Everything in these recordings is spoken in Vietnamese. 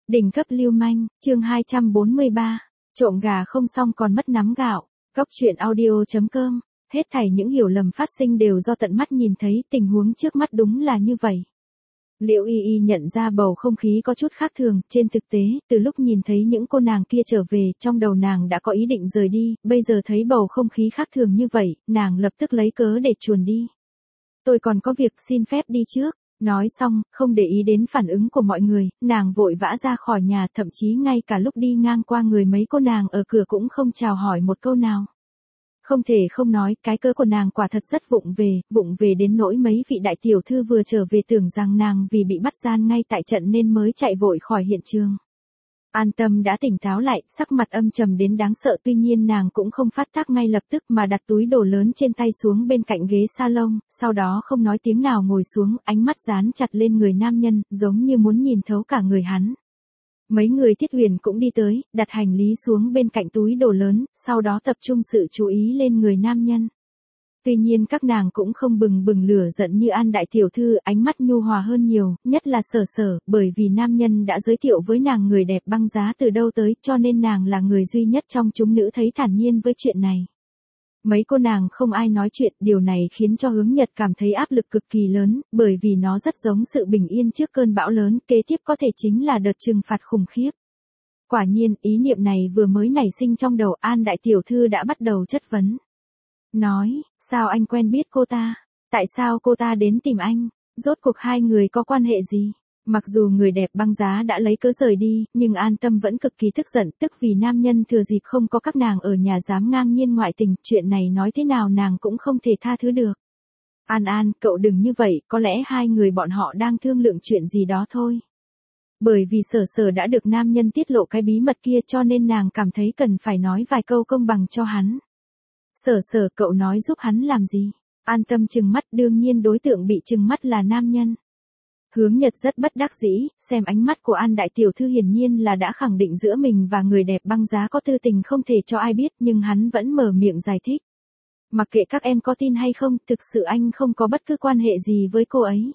Đỉnh cấp lưu manh, chương 243. Trộm gà không xong còn mất nắm gạo. Góc truyện audio.com. Hết thảy những hiểu lầm phát sinh đều do tận mắt nhìn thấy, tình huống trước mắt đúng là như vậy. Liễu Y Y nhận ra bầu không khí có chút khác thường, trên thực tế, từ lúc nhìn thấy những cô nàng kia trở về, trong đầu nàng đã có ý định rời đi, bây giờ thấy bầu không khí khác thường như vậy, nàng lập tức lấy cớ để chuồn đi. Tôi còn có việc, xin phép đi trước. Nói xong, không để ý đến phản ứng của mọi người, nàng vội vã ra khỏi nhà, thậm chí ngay cả lúc đi ngang qua người mấy cô nàng ở cửa cũng không chào hỏi một câu nào. Không thể không nói, cái cớ của nàng quả thật rất vụng về đến nỗi mấy vị đại tiểu thư vừa trở về tưởng rằng nàng vì bị bắt gian ngay tại trận nên mới chạy vội khỏi hiện trường. An Tâm đã tỉnh táo lại, sắc mặt âm trầm đến đáng sợ, tuy nhiên nàng cũng không phát tác ngay lập tức mà đặt túi đồ lớn trên tay xuống bên cạnh ghế salon, sau đó không nói tiếng nào ngồi xuống, ánh mắt dán chặt lên người nam nhân, giống như muốn nhìn thấu cả người hắn. Mấy người Thiết Huyền cũng đi tới, đặt hành lý xuống bên cạnh túi đồ lớn, sau đó tập trung sự chú ý lên người nam nhân. Tuy nhiên các nàng cũng không bừng bừng lửa giận như An đại tiểu thư, ánh mắt nhu hòa hơn nhiều, nhất là Sở, bởi vì nam nhân đã giới thiệu với nàng người đẹp băng giá từ đâu tới, cho nên nàng là người duy nhất trong chúng nữ thấy thản nhiên với chuyện này. Mấy cô nàng không ai nói chuyện, điều này khiến cho Hướng Nhật cảm thấy áp lực cực kỳ lớn, bởi vì nó rất giống sự bình yên trước cơn bão lớn, kế tiếp có thể chính là đợt trừng phạt khủng khiếp. Quả nhiên, ý niệm này vừa mới nảy sinh trong đầu, An đại tiểu thư đã bắt đầu chất vấn. Nói, sao anh quen biết cô ta? Tại sao cô ta đến tìm anh? Rốt cuộc hai người có quan hệ gì? Mặc dù người đẹp băng giá đã lấy cớ rời đi, nhưng An Tâm vẫn cực kỳ tức giận, tức vì nam nhân thừa dịp không có các nàng ở nhà dám ngang nhiên ngoại tình, chuyện này nói thế nào nàng cũng không thể tha thứ được. An, cậu đừng như vậy, có lẽ hai người bọn họ đang thương lượng chuyện gì đó thôi. Bởi vì Sở đã được nam nhân tiết lộ cái bí mật kia cho nên nàng cảm thấy cần phải nói vài câu công bằng cho hắn. Sở, cậu nói giúp hắn làm gì? An Tâm trừng mắt, đương nhiên đối tượng bị trừng mắt là nam nhân. Hướng Nhật rất bất đắc dĩ, xem ánh mắt của An đại tiểu thư hiển nhiên là đã khẳng định giữa mình và người đẹp băng giá có tư tình không thể cho ai biết, nhưng hắn vẫn mở miệng giải thích. Mặc kệ các em có tin hay không, thực sự anh không có bất cứ quan hệ gì với cô ấy.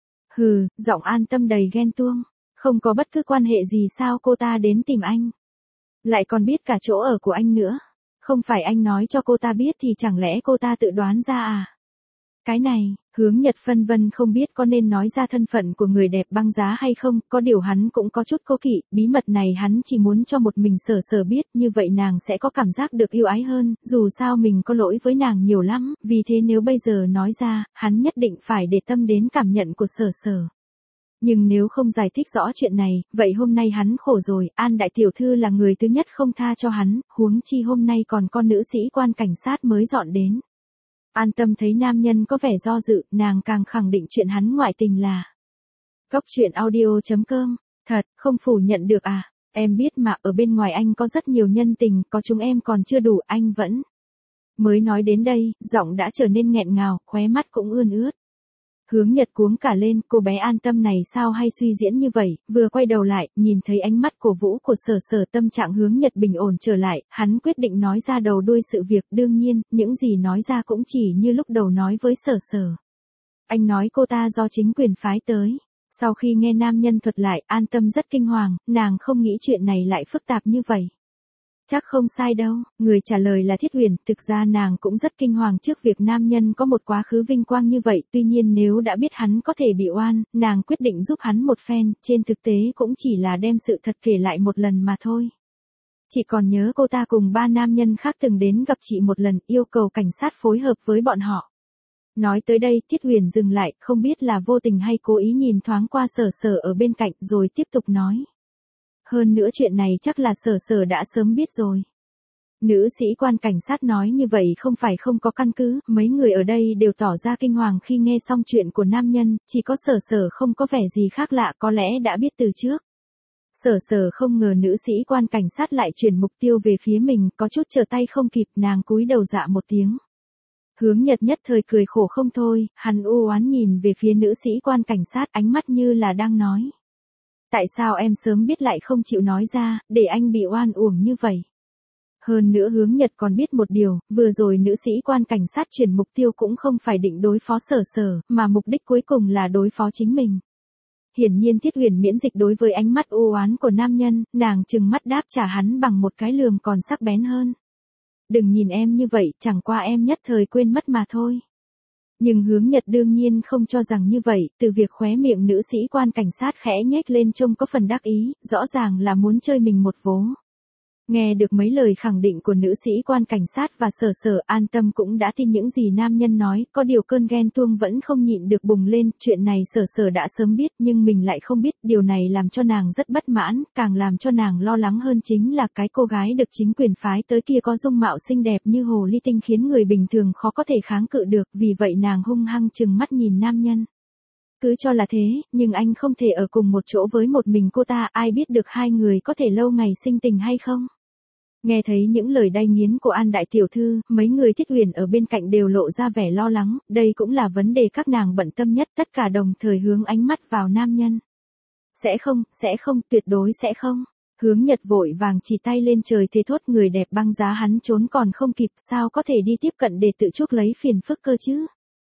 Hừ, giọng An Tâm đầy ghen tuông. Không có bất cứ quan hệ gì sao cô ta đến tìm anh? Lại còn biết cả chỗ ở của anh nữa. Không phải anh nói cho cô ta biết thì chẳng lẽ cô ta tự đoán ra à? Cái này, Hướng Nhật phân vân không biết có nên nói ra thân phận của người đẹp băng giá hay không, có điều hắn cũng có chút cố kỵ, bí mật này hắn chỉ muốn cho một mình Sở biết, như vậy nàng sẽ có cảm giác được yêu ái hơn, dù sao mình có lỗi với nàng nhiều lắm, vì thế nếu bây giờ nói ra, hắn nhất định phải để tâm đến cảm nhận của Sở. Nhưng nếu không giải thích rõ chuyện này, vậy hôm nay hắn khổ rồi, An đại tiểu thư là người thứ nhất không tha cho hắn, huống chi hôm nay còn con nữ sĩ quan cảnh sát mới dọn đến. An Tâm thấy nam nhân có vẻ do dự, nàng càng khẳng định chuyện hắn ngoại tình là. Góc truyện audio.com, thật, không phủ nhận được à, em biết mà, ở bên ngoài anh có rất nhiều nhân tình, có chúng em còn chưa đủ, anh vẫn. Mới nói đến đây, giọng đã trở nên nghẹn ngào, khóe mắt cũng ươn ướt. Hướng Nhật cuống cả lên, cô bé An Tâm này sao hay suy diễn như vậy, vừa quay đầu lại, nhìn thấy ánh mắt cổ vũ của Sở, tâm trạng Hướng Nhật bình ổn trở lại, hắn quyết định nói ra đầu đuôi sự việc, đương nhiên, những gì nói ra cũng chỉ như lúc đầu nói với Sở. Anh nói cô ta do chính quyền phái tới. Sau khi nghe nam nhân thuật lại, An Tâm rất kinh hoàng, nàng không nghĩ chuyện này lại phức tạp như vậy. Chắc không sai đâu, người trả lời là Thiết Huyền, thực ra nàng cũng rất kinh hoàng trước việc nam nhân có một quá khứ vinh quang như vậy, tuy nhiên nếu đã biết hắn có thể bị oan, nàng quyết định giúp hắn một phen, trên thực tế cũng chỉ là đem sự thật kể lại một lần mà thôi. Chị còn nhớ cô ta cùng 3 nam nhân khác từng đến gặp chị một lần, yêu cầu cảnh sát phối hợp với bọn họ. Nói tới đây, Thiết Huyền dừng lại, không biết là vô tình hay cố ý nhìn thoáng qua Sở ở bên cạnh, rồi tiếp tục nói. Hơn nữa chuyện này chắc là Sở đã sớm biết rồi. Nữ sĩ quan cảnh sát nói như vậy không phải không có căn cứ, mấy người ở đây đều tỏ ra kinh hoàng khi nghe xong chuyện của nam nhân, chỉ có Sở không có vẻ gì khác lạ, có lẽ đã biết từ trước. Sở không ngờ nữ sĩ quan cảnh sát lại chuyển mục tiêu về phía mình, có chút trở tay không kịp, nàng cúi đầu dạ một tiếng. Hướng Nhật nhất thời cười khổ không thôi, hắn u oán nhìn về phía nữ sĩ quan cảnh sát, ánh mắt như là đang nói. Tại sao em sớm biết lại không chịu nói ra, để anh bị oan uổng như vậy? Hơn nữa Hướng Nhật còn biết một điều, vừa rồi nữ sĩ quan cảnh sát chuyển mục tiêu cũng không phải định đối phó Sở, mà mục đích cuối cùng là đối phó chính mình. Hiển nhiên Tiết Huyền miễn dịch đối với ánh mắt u oán của nam nhân, nàng trừng mắt đáp trả hắn bằng một cái lườm còn sắc bén hơn. Đừng nhìn em như vậy, chẳng qua em nhất thời quên mất mà thôi. Nhưng Hướng Nhật đương nhiên không cho rằng như vậy, từ việc khóe miệng nữ sĩ quan cảnh sát khẽ nhếch lên trông có phần đắc ý, rõ ràng là muốn chơi mình một vố. Nghe được mấy lời khẳng định của nữ sĩ quan cảnh sát và Sở Sở, An Tâm cũng đã tin những gì nam nhân nói, có điều cơn ghen tuông vẫn không nhịn được bùng lên, chuyện này Sở Sở đã sớm biết nhưng mình lại không biết, điều này làm cho nàng rất bất mãn, càng làm cho nàng lo lắng hơn chính là cái cô gái được chính quyền phái tới kia có dung mạo xinh đẹp như hồ ly tinh khiến người bình thường khó có thể kháng cự được, vì vậy nàng hung hăng trừng mắt nhìn nam nhân. Cứ cho là thế, nhưng anh không thể ở cùng một chỗ với một mình cô ta, ai biết được hai người có thể lâu ngày sinh tình hay không. Nghe thấy những lời đay nghiến của An đại tiểu thư, mấy người Thiết Huyền ở bên cạnh đều lộ ra vẻ lo lắng, đây cũng là vấn đề các nàng bận tâm nhất, tất cả đồng thời hướng ánh mắt vào nam nhân. Sẽ không, tuyệt đối sẽ không. Hướng Nhật vội vàng chỉ tay lên trời thề thốt, người đẹp băng giá hắn trốn còn không kịp, sao có thể đi tiếp cận để tự chuốc lấy phiền phức cơ chứ.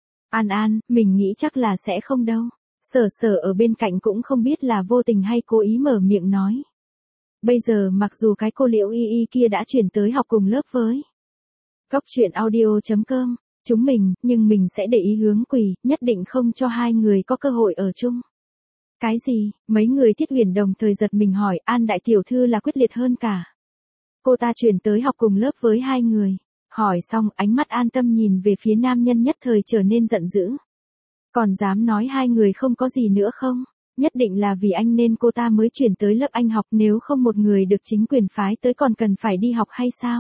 An, mình nghĩ chắc là sẽ không đâu. Sở Sở ở bên cạnh cũng không biết là vô tình hay cố ý mở miệng nói. Bây giờ mặc dù cái cô Liễu Y Y kia đã chuyển tới học cùng lớp với Góc Truyện Audio.com, chúng mình, nhưng mình sẽ để ý Hướng Quỳ, nhất định không cho hai người có cơ hội ở chung. Cái gì? Mấy người Thiết Huyền đồng thời giật mình hỏi, An đại tiểu thư là quyết liệt hơn cả. Cô ta chuyển tới học cùng lớp với hai người. Hỏi xong, ánh mắt An Tâm nhìn về phía nam nhân nhất thời trở nên giận dữ. Còn dám nói hai người không có gì nữa không? Nhất định là vì anh nên cô ta mới chuyển tới lớp anh học, nếu không một người được chính quyền phái tới còn cần phải đi học hay sao?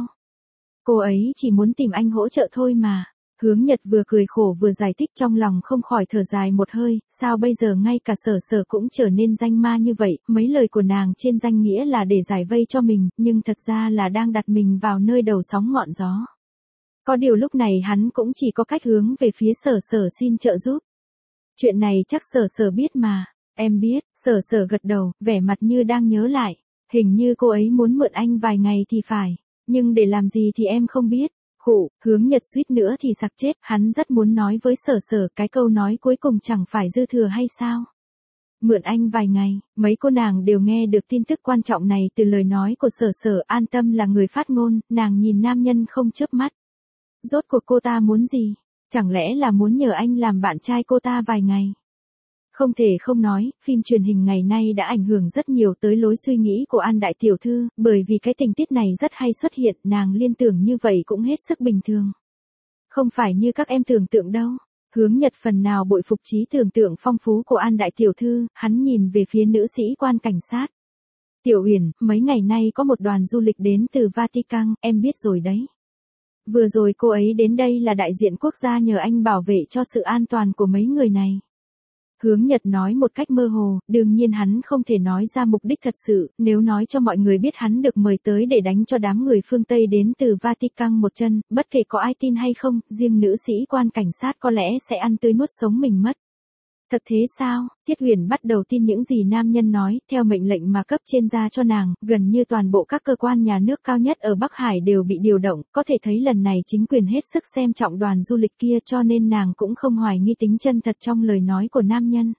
Cô ấy chỉ muốn tìm anh hỗ trợ thôi mà. Hướng Nhật vừa cười khổ vừa giải thích, trong lòng không khỏi thở dài một hơi, sao bây giờ ngay cả Sở Sở cũng trở nên danh ma như vậy, mấy lời của nàng trên danh nghĩa là để giải vây cho mình, nhưng thật ra là đang đặt mình vào nơi đầu sóng ngọn gió. Có điều lúc này hắn cũng chỉ có cách hướng về phía Sở Sở xin trợ giúp. Chuyện này chắc Sở Sở biết mà. Em biết, Sở Sở gật đầu, vẻ mặt như đang nhớ lại. Hình như cô ấy muốn mượn anh vài ngày thì phải. Nhưng để làm gì thì em không biết. Khụ, Hướng Nhật suýt nữa thì sặc chết, hắn rất muốn nói với Sở Sở cái câu nói cuối cùng chẳng phải dư thừa hay sao. Mượn anh vài ngày, mấy cô nàng đều nghe được tin tức quan trọng này từ lời nói của Sở Sở. An Tâm là người phát ngôn, nàng nhìn nam nhân không chớp mắt. Rốt cuộc cô ta muốn gì? Chẳng lẽ là muốn nhờ anh làm bạn trai cô ta vài ngày? Không thể không nói, phim truyền hình ngày nay đã ảnh hưởng rất nhiều tới lối suy nghĩ của An đại tiểu thư, bởi vì cái tình tiết này rất hay xuất hiện, nàng liên tưởng như vậy cũng hết sức bình thường. Không phải như các em tưởng tượng đâu. Hướng Nhật phần nào bội phục trí tưởng tượng phong phú của An đại tiểu thư, hắn nhìn về phía nữ sĩ quan cảnh sát. Tiểu Huyền, mấy ngày nay có một đoàn du lịch đến từ Vatican, em biết rồi đấy. Vừa rồi cô ấy đến đây là đại diện quốc gia nhờ anh bảo vệ cho sự an toàn của mấy người này. Hướng Nhật nói một cách mơ hồ, đương nhiên hắn không thể nói ra mục đích thật sự, nếu nói cho mọi người biết hắn được mời tới để đánh cho đám người phương Tây đến từ Vatican một chân, bất kể có ai tin hay không, riêng nữ sĩ quan cảnh sát có lẽ sẽ ăn tươi nuốt sống mình mất. Thật thế sao? Tiết Huyền bắt đầu tin những gì nam nhân nói, theo mệnh lệnh mà cấp trên ra cho nàng, gần như toàn bộ các cơ quan nhà nước cao nhất ở Bắc Hải đều bị điều động, có thể thấy lần này chính quyền hết sức xem trọng đoàn du lịch kia, cho nên nàng cũng không hoài nghi tính chân thật trong lời nói của nam nhân.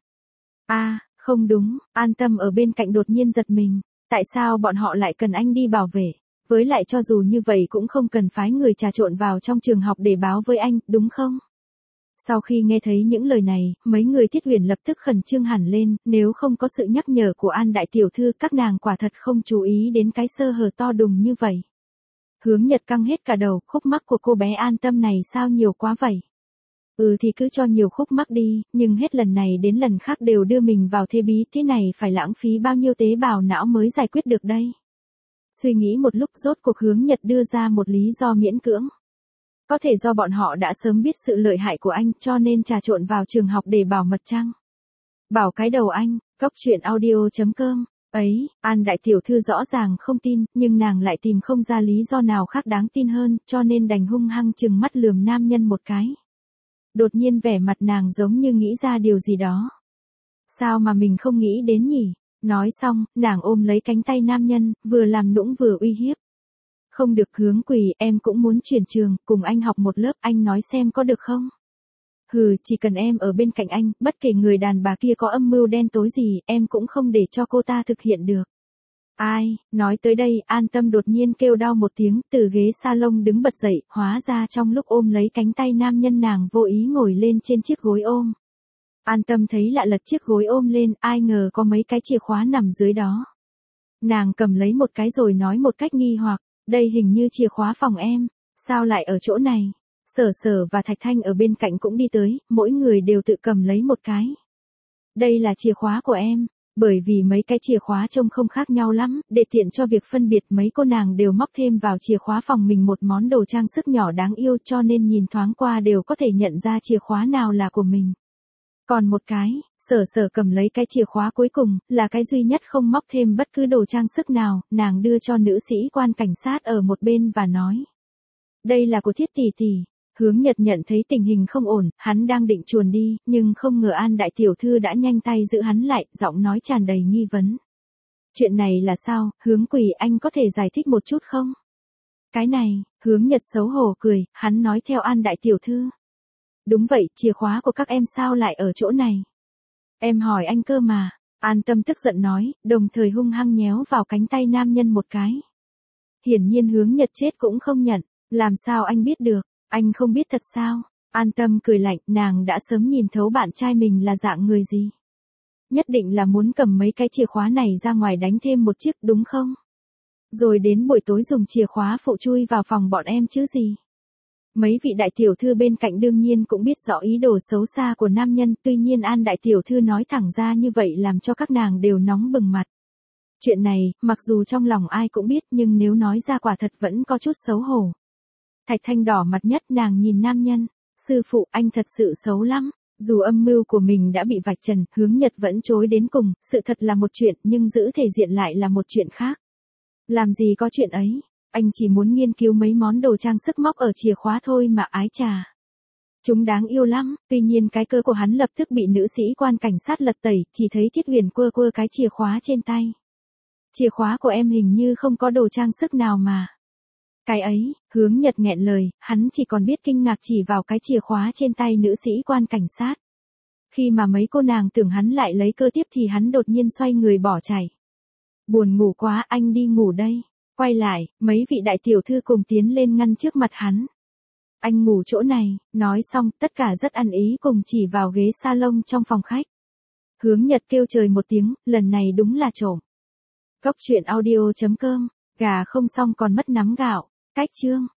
Không đúng, An Tâm ở bên cạnh đột nhiên giật mình, tại sao bọn họ lại cần anh đi bảo vệ? Với lại cho dù như vậy cũng không cần phái người trà trộn vào trong trường học để báo với anh, đúng không? Sau khi nghe thấy những lời này, mấy người Thiết Huyền lập tức khẩn trương hẳn lên, nếu không có sự nhắc nhở của An đại tiểu thư các nàng quả thật không chú ý đến cái sơ hở to đùng như vậy. Hướng Nhật căng hết cả đầu, khúc mắc của cô bé An Tâm này sao nhiều quá vậy? Thì cứ cho nhiều khúc mắc đi, nhưng hết lần này đến lần khác đều đưa mình vào thế bí, thế này phải lãng phí bao nhiêu tế bào não mới giải quyết được đây? Suy nghĩ một lúc rốt cuộc Hướng Nhật đưa ra một lý do miễn cưỡng. Có thể do bọn họ đã sớm biết sự lợi hại của anh cho nên trà trộn vào trường học để bảo mật chăng? Bảo cái đầu anh, Góc Truyện Audio.com. Ấy, An đại tiểu thư rõ ràng không tin, nhưng nàng lại tìm không ra lý do nào khác đáng tin hơn, cho nên đành hung hăng trừng mắt lườm nam nhân một cái. Đột nhiên vẻ mặt nàng giống như nghĩ ra điều gì đó. Sao mà mình không nghĩ đến nhỉ? Nói xong, nàng ôm lấy cánh tay nam nhân, vừa làm nũng vừa uy hiếp. Không được Hướng Quỳ, em cũng muốn chuyển trường, cùng anh học một lớp, anh nói xem có được không? Hừ, chỉ cần em ở bên cạnh anh, bất kể người đàn bà kia có âm mưu đen tối gì, em cũng không để cho cô ta thực hiện được. Ai, nói tới đây, An Tâm đột nhiên kêu đau một tiếng, từ ghế salon đứng bật dậy, hóa ra trong lúc ôm lấy cánh tay nam nhân nàng vô ý ngồi lên trên chiếc gối ôm. An Tâm thấy lạ lật chiếc gối ôm lên, ai ngờ có mấy cái chìa khóa nằm dưới đó. Nàng cầm lấy một cái rồi nói một cách nghi hoặc, đây hình như chìa khóa phòng em, sao lại ở chỗ này? Sở Sở và Thạch Thanh ở bên cạnh cũng đi tới, mỗi người đều tự cầm lấy một cái. Đây là chìa khóa của em, bởi vì mấy cái chìa khóa trông không khác nhau lắm, để tiện cho việc phân biệt mấy cô nàng đều móc thêm vào chìa khóa phòng mình một món đồ trang sức nhỏ đáng yêu cho nên nhìn thoáng qua đều có thể nhận ra chìa khóa nào là của mình. Còn một cái, Sở Sở cầm lấy cái chìa khóa cuối cùng, là cái duy nhất không móc thêm bất cứ đồ trang sức nào, nàng đưa cho nữ sĩ quan cảnh sát ở một bên và nói. Đây là của Thiết tỷ tỷ. Hướng Nhật nhận thấy tình hình không ổn, hắn đang định chuồn đi, nhưng không ngờ An đại tiểu thư đã nhanh tay giữ hắn lại, giọng nói tràn đầy nghi vấn. Chuyện này là sao, Hướng Quỳ, anh có thể giải thích một chút không? Cái này, Hướng Nhật xấu hổ cười, hắn nói theo An đại tiểu thư. Đúng vậy, chìa khóa của các em sao lại ở chỗ này? Em hỏi anh cơ mà. An Tâm tức giận nói, đồng thời hung hăng nhéo vào cánh tay nam nhân một cái. Hiển nhiên Hướng Nhật chết cũng không nhận, làm sao anh biết được? Anh không biết thật sao? An Tâm cười lạnh, nàng đã sớm nhìn thấu bạn trai mình là dạng người gì. Nhất định là muốn cầm mấy cái chìa khóa này ra ngoài đánh thêm một chiếc đúng không? Rồi đến buổi tối dùng chìa khóa phụ chui vào phòng bọn em chứ gì. Mấy vị đại tiểu thư bên cạnh đương nhiên cũng biết rõ ý đồ xấu xa của nam nhân, tuy nhiên An đại tiểu thư nói thẳng ra như vậy làm cho các nàng đều nóng bừng mặt. Chuyện này, mặc dù trong lòng ai cũng biết nhưng nếu nói ra quả thật vẫn có chút xấu hổ. Thạch Thanh đỏ mặt nhất, nàng nhìn nam nhân, sư phụ anh thật sự xấu lắm, dù âm mưu của mình đã bị vạch trần, Hướng Nhật vẫn chối đến cùng, sự thật là một chuyện nhưng giữ thể diện lại là một chuyện khác. Làm gì có chuyện ấy, anh chỉ muốn nghiên cứu mấy món đồ trang sức móc ở chìa khóa thôi mà ái trà. Chúng đáng yêu lắm, tuy nhiên cái cơ của hắn lập tức bị nữ sĩ quan cảnh sát lật tẩy, chỉ thấy Thiết Huyền quơ quơ cái chìa khóa trên tay. Chìa khóa của em hình như không có đồ trang sức nào mà. Cái ấy, Hướng Nhật nghẹn lời, hắn chỉ còn biết kinh ngạc chỉ vào cái chìa khóa trên tay nữ sĩ quan cảnh sát. Khi mà mấy cô nàng tưởng hắn lại lấy cơ tiếp thì hắn đột nhiên xoay người bỏ chạy. Buồn ngủ quá, anh đi ngủ đây. Quay lại, mấy vị đại tiểu thư cùng tiến lên ngăn trước mặt hắn. Anh ngủ chỗ này, nói xong, tất cả rất ăn ý cùng chỉ vào ghế salon trong phòng khách. Hướng Nhật kêu trời một tiếng, lần này đúng là trộm. Cốc truyện audio.com, gà không xong còn mất nắm gạo, cách chương.